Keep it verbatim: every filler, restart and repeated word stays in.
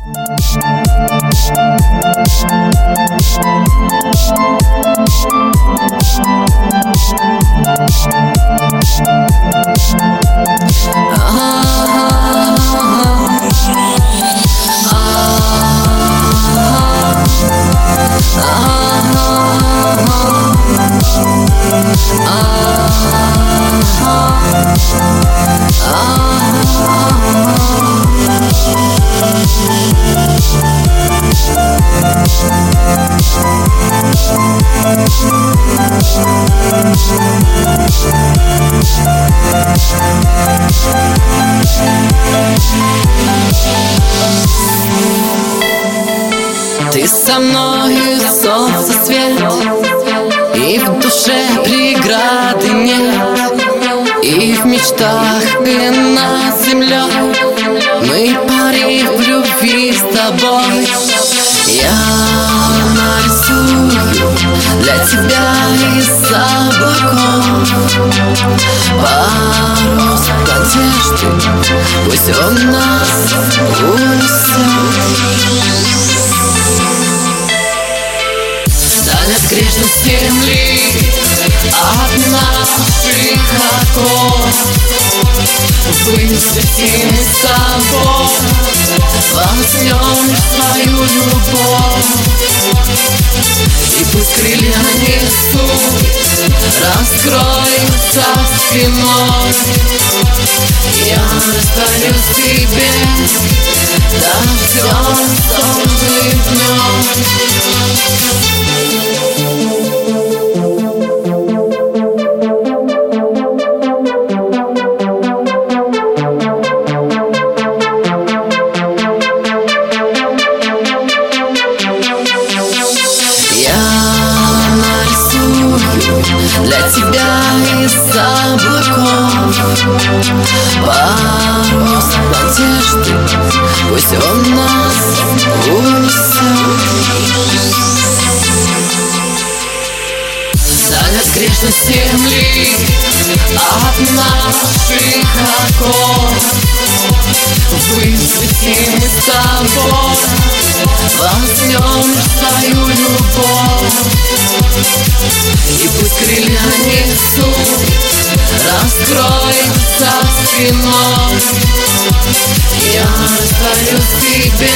Ты со мною солнце свет, и в душе преграды нет, и в мечтах ты над землей. Мы парим в любви с тобой. Я нарисую для тебя из облаков парус надежды, пусть он нас унесет. Даль от грешной земли, от наших оков высветим мы с тобой, возьмем свою любовь. И пусть крылья несут, раскроются спиной. Я растворюсь в тебе дождем, солнечным днем. Для тебя из облаков парус надежды, пусть он нас унесет. Даль от грешной земли, от наших оков высветим мы с тобой, возьмем свою любовь. И пусть крылья несут, раскроется спиной. Я растворюсь в тебе